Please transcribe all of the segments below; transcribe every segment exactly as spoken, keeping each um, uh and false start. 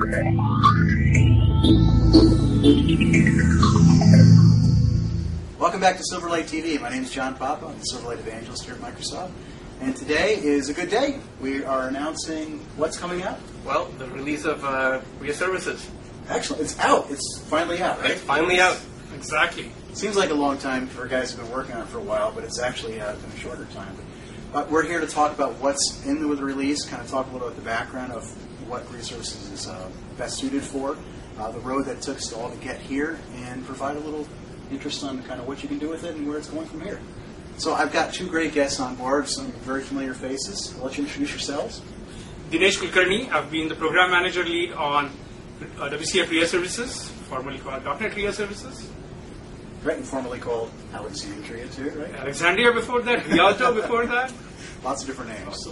Welcome back to Silverlight T V. My name is John Papa. I'm the Silverlight Evangelist here at Microsoft. And today is a good day. We are announcing what's coming out. Well, the release of uh, RIA Services. Excellent. It's out. It's finally out, right? It's finally out. Exactly. Seems like a long time for guys who've been working on it for a while, but it's actually uh, been a shorter time. But we're here to talk about what's in the release, kind of talk a little about the background of what RIA Services is uh, best suited for, uh, the road that took us all to get here, and provide a little interest on kind of what you can do with it and where it's going from here. So I've got two great guests on board, some very familiar faces. I'll let you introduce yourselves. Dinesh Kulkarni. I've been the program manager lead on uh, W C F RIA Services, formerly called dot net RIA Services. Right, and formerly called Alexandria too, right? Alexandria before that, Rialto before that. Lots of different names.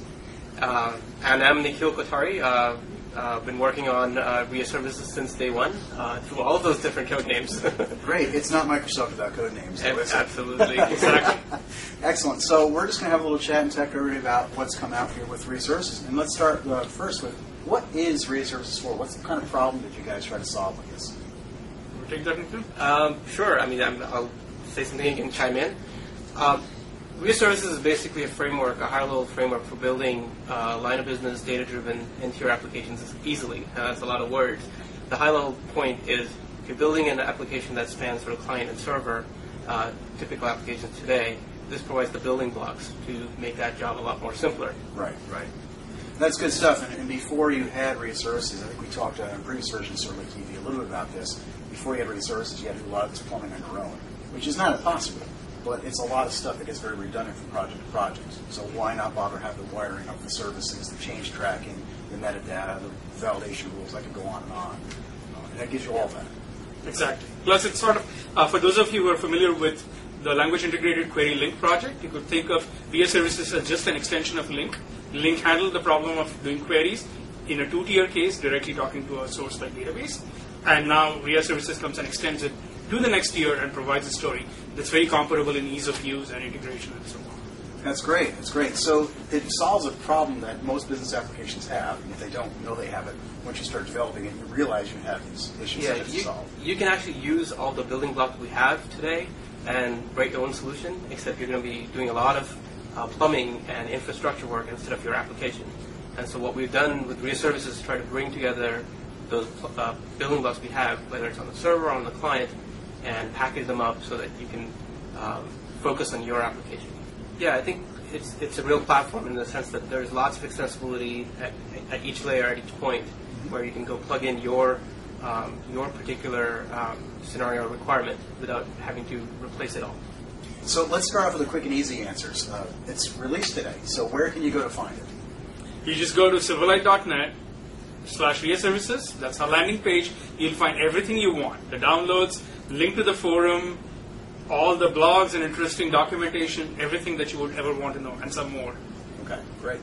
Uh, and I'm Nikhil Kotari. Uh, uh, been working on uh, RIA Services since day one, uh, through all of those different code names. Great. It's not Microsoft without code names, though, is it? Absolutely. Exactly. Excellent. So we're just going to have a little chat and talk to everybody about what's come out here with RIA Services. And let's start uh, first with, what is RIA Services for? What's the kind of problem did you guys try to solve with this? Take that into? Um, sure. I mean, I'm, I'll say something, you can chime in. Um, RIA Services is basically a framework, a high-level framework for building uh, line-of-business, data-driven, into-your applications easily. Uh, that's a lot of words. The high-level point is, if you're building an application that spans sort of client and server, uh, typical applications today, this provides the building blocks to make that job a lot more simpler. Right, right. That's good stuff. And, and before you had RIA Services, I think we talked uh, in a previous version of Silverlight T V a little bit about this. Before you had RIA Services, you had to do a lot of this plumbing on your own, which is not impossible, but it's a lot of stuff that gets very redundant from project to project. So why not bother have the wiring of the services, the change tracking, the metadata, the validation rules? I could go on and on. Uh, and that gives you all that. Exactly. Plus, it's sort of, uh, for those of you who are familiar with the Language Integrated Query Link project, you could think of RIA Services as just an extension of Link. Link handled the problem of doing queries in a two-tier case, directly talking to a source-like database. And now RIA Services comes and extends it to the next tier and provides a story that's very comparable in ease of use and integration and so on. That's great. That's great. So it solves a problem that most business applications have. And if they don't know they have it, once you start developing it, you realize you have these issues Yeah, that you have to you, solve. you can actually use all the building blocks we have today and write your own solution, except you're going to be doing a lot of uh, plumbing and infrastructure work instead of your application. And so what we've done with RIA Services is try to bring together those uh, building blocks we have, whether it's on the server or on the client, and package them up so that you can um, focus on your application. Yeah, I think it's it's a real platform in the sense that there's lots of extensibility at, at each layer, at each point, where you can go plug in your um, your particular um, scenario or requirement without having to replace it all. So let's start off with the quick and easy answers. Uh, it's released today, so where can you go to find it? You just go to silverlight dot net slash RIA Services. That's our landing page. You'll find everything you want. The downloads, link to the forum, all the blogs and interesting documentation, everything that you would ever want to know, and some more. Okay, great.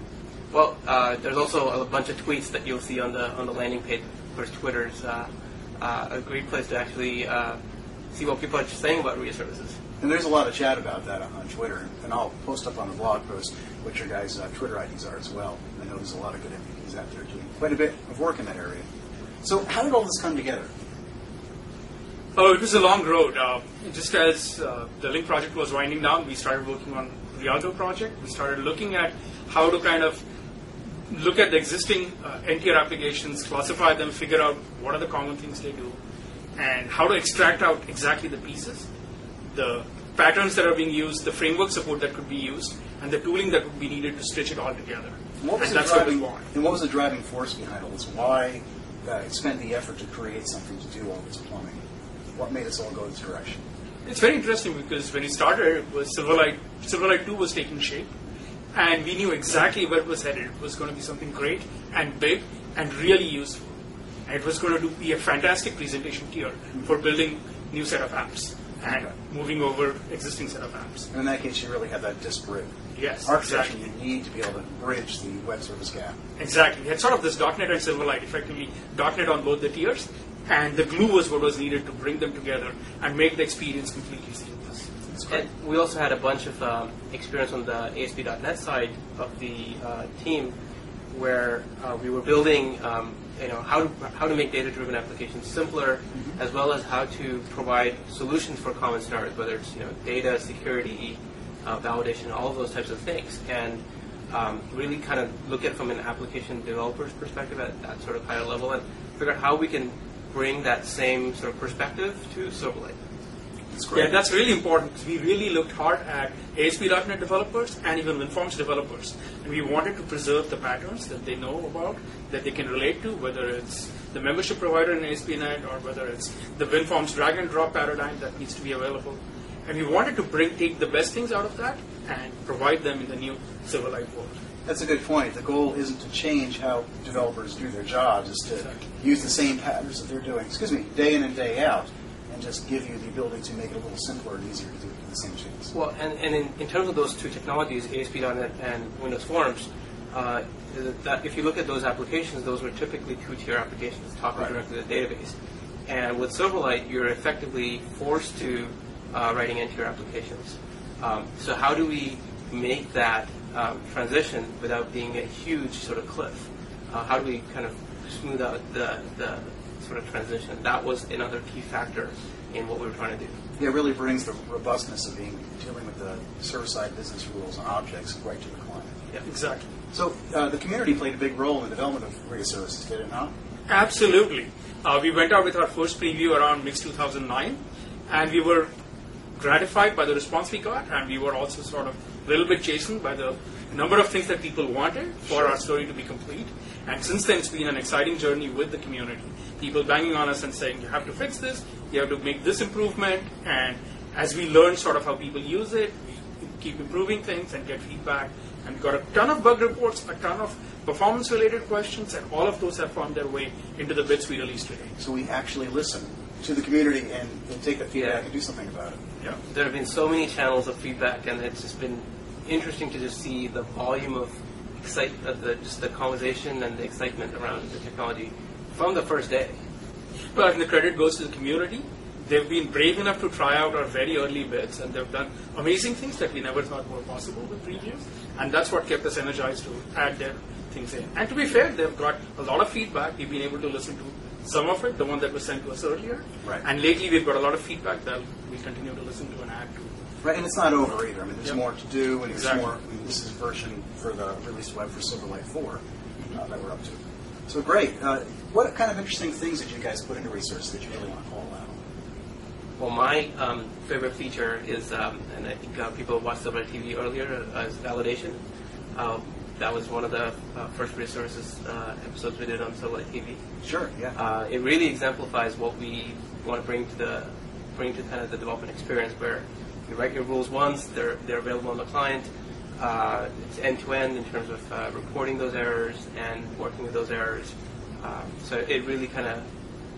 Well, uh, there's also a bunch of tweets that you'll see on the on the landing page. Of course, Twitter's uh, uh, a great place to actually uh, see what people are saying about RIA Services. And there's a lot of chat about that on Twitter, and I'll post up on the blog post what your guys' uh, Twitter I Ds are as well. I know there's a lot of good M V Ps out there doing quite a bit of work in that area. So how did all this come together? Oh, it was a long road. Uh, just as uh, the Link project was winding down, we started working on Rialto project. We started looking at how to kind of look at the existing uh, N-tier applications, classify them, figure out what are the common things they do, and how to extract out exactly the pieces, the patterns that are being used, the framework support that could be used, and the tooling that would be needed to stitch it all together. And what was, and the, that's driving, what we want. And what was the driving force behind all this? Why uh, expend the effort to create something to do all this plumbing? What made us all go this direction? It's very interesting because when we started, it was Silverlight, Silverlight two was taking shape, and we knew exactly where it was headed. It was going to be something great and big and really useful. And it was going to do, be a fantastic presentation tier for building new set of apps and okay. moving over existing set of apps. And in that case, you really have that disparate yes, architecture exactly. you need to be able to bridge the web service gap. Exactly. We had sort of this .NET and Silverlight, effectively .NET on both the tiers, and the glue was what was needed to bring them together and make the experience completely seamless. And we also had a bunch of um, experience on the A S P dot net side of the uh, team where uh, we were building um, you know, how to, how to make data-driven applications simpler, mm-hmm. as well as how to provide solutions for common scenarios, whether it's, you know, data, security, uh, validation, all of those types of things, and um, really kind of look at it from an application developer's perspective at that sort of higher level, and figure out how we can bring that same sort of perspective to Silverlight. That's great. Yeah, that's really important. We really looked hard at A S P dot net developers and even WinForms developers. And we wanted to preserve the patterns that they know about, that they can relate to, whether it's the membership provider in A S P dot net or whether it's the WinForms drag and drop paradigm that needs to be available. And we wanted to bring take the best things out of that and provide them in the new Silverlight world. That's a good point. The goal isn't to change how developers do their jobs, it's to exactly. use the same patterns that they're doing, excuse me, day in and day out, and just give you the ability to make it a little simpler and easier to do the same things. Well, and, and in, in terms of those two technologies, A S P dot net and Windows Forms, uh, that if you look at those applications, those were typically two-tier applications talking right. directly to the database. And with Silverlight, you're effectively forced to uh, writing into your applications. Um, so how do we make that um, transition without being a huge sort of cliff? Uh, how do we kind of smooth out the, the sort of transition? That was another key factor in what we were trying to do. Yeah, it really brings the robustness of being dealing with the server-side business rules and objects right to the client. Yeah, exactly. So uh, the community played a big role in the development of RIA services, did it not? Absolutely. Uh, we went out with our first preview around mid two thousand nine, and we were gratified by the response we got, and we were also sort of a little bit chastened by the number of things that people wanted for sure. our story to be complete. And since then, it's been an exciting journey with the community. People banging on us and saying, you have to fix this, you have to make this improvement, and as we learn sort of how people use it, we keep improving things and get feedback, and got a ton of bug reports, a ton of performance-related questions, and all of those have found their way into the bits we released today. So we actually listen to the community and, and take that feedback yeah. and do something about it. Yeah. There have been so many channels of feedback, and it's just been interesting to just see the volume of excite, uh, the, just the conversation and the excitement around the technology from the first day. Well, and the credit goes to the community. They've been brave enough to try out our very early bits, and they've done amazing things that we never thought were possible with previews. And that's what kept us energized to add their things in. And to be fair, they've got a lot of feedback. We've been able to listen to some of it, the one that was sent to us earlier. Right. And lately, we've got a lot of feedback that we continue to listen to and add to. Right, and it's not over either. I mean, there's Yep. more to do, and Exactly. there's more. I mean, this is version for the released web for Silverlight four uh, that we're up to. So great. Uh, what kind of interesting things did you guys put into research that you really want to call out? Well, my um, favorite feature is, um, and I think uh, people watched Silverlight T V earlier, uh, is validation. Um, that was one of the uh, first RIA services uh, episodes we did on Silverlight T V. Sure, yeah. Uh, it really exemplifies what we want to bring to the bring to kind of the development experience, where you write your rules once, they're they're available on the client. Uh, it's end to end in terms of uh, reporting those errors and working with those errors. Um, so it really kind of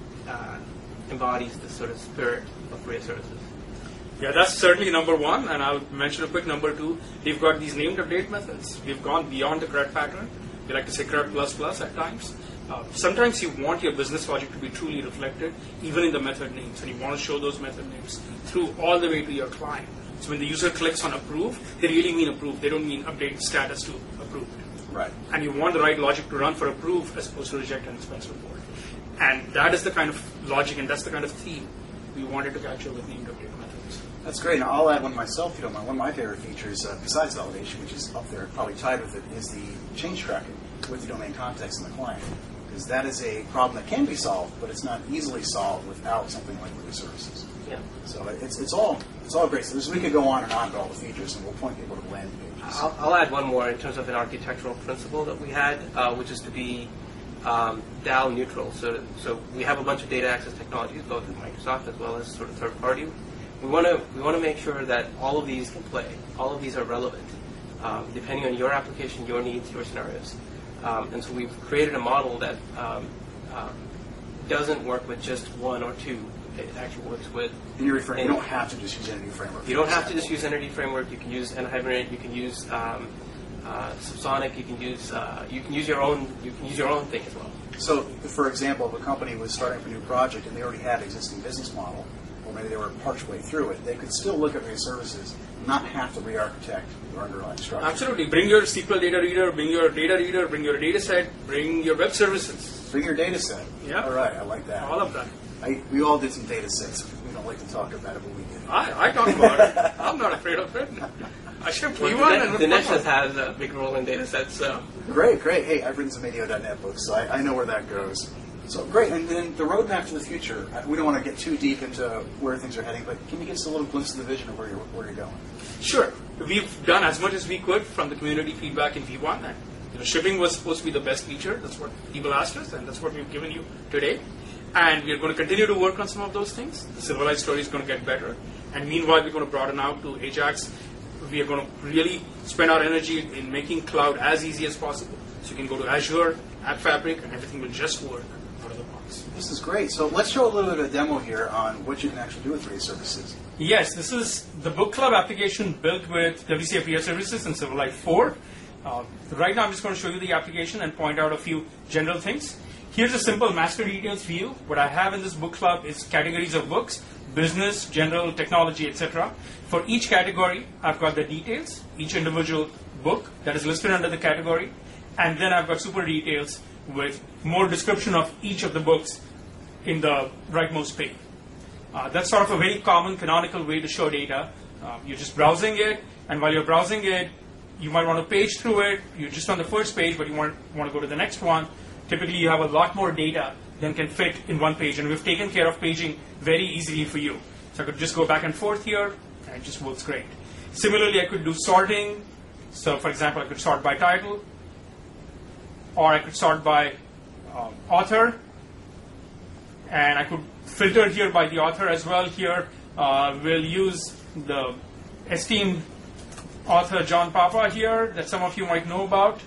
uh, embodies the sort of spirit of RIA services. Yeah, that's certainly number one, and I'll mention a quick number two. We've got these named update methods. We've gone beyond the C R U D pattern. We like to say C R U D plus plus at times. Uh, sometimes you want your business logic to be truly reflected, even in the method names, and you want to show those method names through all the way to your client. So when the user clicks on approve, they really mean approve. They don't mean update status to approved. Right. And you want the right logic to run for approve as opposed to reject and expense report. And that is the kind of logic and that's the kind of theme we wanted to capture with named update methods. That's great. Now, I'll add one myself, if you don't mind. One of my favorite features, uh, besides validation, which is up there, probably tied with it, is the change tracking with the domain context in the client. Because that is a problem that can be solved, but it's not easily solved without something like RIA services. Yeah. So it's it's all it's all great. So this, we could go on and on about all the features, and we'll point people to the landing pages. I'll, I'll add one more in terms of an architectural principle that we had, uh, which is to be um, D A L neutral. So, so we have a bunch of data access technologies, both in Microsoft as well as sort of third party. We want to we want to make sure that all of these can play. All of these are relevant, um, depending on your application, your needs, your scenarios. Um, and so we've created a model that um, um, doesn't work with just one or two. It actually works with. And you're referring, you don't have to just use Entity Framework. You don't have to just use Entity Framework. You can use NHibernate. You can use um, uh, Subsonic. You can use uh, you can use your own you can use your own thing as well. So, for example, if a company was starting up a new project and they already had an existing business model, or maybe they were partway through it, they could still look at RIA services, not have to re-architect their underlying structure. Absolutely. Bring your S Q L data reader, bring your data reader, bring your data set, bring your web services. Bring your data set. Yeah. All right, I like that. All of that. I, we all did some data sets. We don't like to talk about it, but we did. I, I talk about it. I'm not afraid of it. I shipped Well, V one Dinesh, and Dinesh has had a big role in data sets, so. Great, great. Hey, I've written some A D O dot net books, so I, I know where that goes. So great, and then the roadmap for the future. Uh, We don't want to get too deep into where things are heading, but can you give us a little glimpse of the vision of where you're, where you're going? Sure. We've done as much as we could from the community feedback in V one. And, you know, shipping was supposed to be the best feature. That's what people asked us, and that's what we've given you today. And we're going to continue to work on some of those things. The Silverlight story is going to get better. And meanwhile, we're going to broaden out to Ajax. We are going to really spend our energy in making cloud as easy as possible. So you can go to Azure, App Fabric, and everything will just work out of the box. This is great. So let's show a little bit of a demo here on what you can actually do with RIA services. Yes, this is the Book Club application built with W C F RIA services and Silverlight four. Uh, right now, I'm just going to show you the application and point out a few general things. Here's a simple master details view. What I have in this book club is categories of books, business, general, technology, et cetera. For each category, I've got the details, each individual book that is listed under the category, and then I've got super details with more description of each of the books in the rightmost page. Uh, that's sort of a very common canonical way to show data. Uh, you're just browsing it, and while you're browsing it, you might want to page through it. You're just on the first page, but you want, want to go to the next one. Typically, you have a lot more data than can fit in one page, and we've taken care of paging very easily for you. So I could just go back and forth here, and it just works great. Similarly, I could do sorting. So, for example, I could sort by title, or I could sort by um, author, and I could filter here by the author as well. Here, uh, we'll use the esteemed author John Papa here that some of you might know about.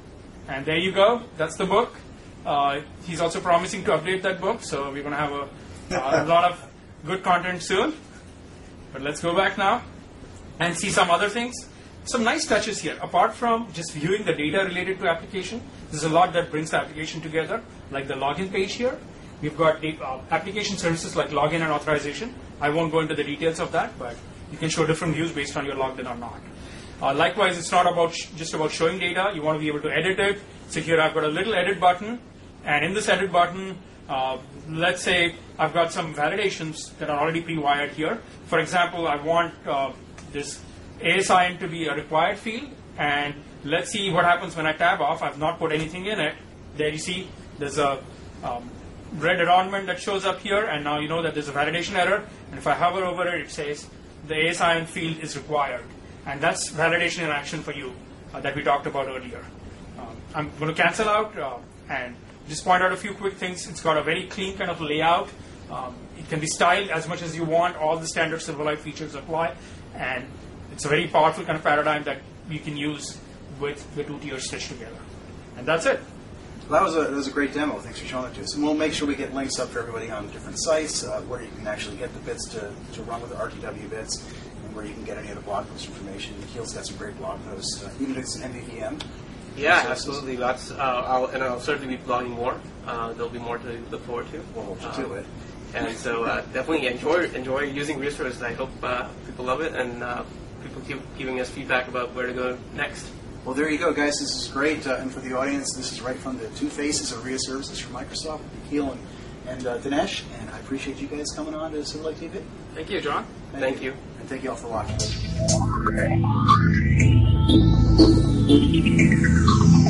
And there you go. That's the book. Uh, he's also promising to update that book, so we're going to have a, uh, a lot of good content soon. But let's go back now and see some other things. Some nice touches here. Apart from just viewing the data related to application, there's a lot that brings the application together, like the login page here. We've got uh, application services like login and authorization. I won't go into the details of that, but you can show different views based on you're logged in or not. Uh, likewise, it's not about sh- just about showing data. You want to be able to edit it. So here I've got a little edit button. And in this edit button, uh, let's say I've got some validations that are already pre-wired here. For example, I want uh, this A S I N to be a required field. And let's see what happens when I tab off. I've not put anything in it. There you see there's a um, red adornment that shows up here. And now you know that there's a validation error. And if I hover over it, it says the A S I N field is required. And that's validation in action for you uh, that we talked about earlier. Um, I'm going to cancel out uh, and just point out a few quick things. It's got a very clean kind of layout. Um, it can be styled as much as you want. All the standard Silverlight features apply. And it's a very powerful kind of paradigm that you can use with the two tiers stitched together. And that's it. Well, that was a that was a great demo. Thanks for showing it to us. And we'll make sure we get links up for everybody on different sites uh, where you can actually get the bits to, to run with the R T W bits, and where you can get any of the blog post information. Keel's got some great blog posts, uh, even if it's an M V V M. Yeah, So- absolutely. That's uh, I'll, and I'll certainly be blogging more. Uh, there'll be more to look forward to. We'll hold you Uh, to it. And so uh, definitely enjoy enjoy using resources. I hope uh, people love it, and uh, people keep giving us feedback about where to go next. Well, there you go, guys. This is great. Uh, and for the audience, this is right from the two faces of RIA services from Microsoft, Keel and, and uh, Dinesh. And I appreciate you guys coming on to Silverlight T V. Thank you, John. Thank you. And thank you all for watching.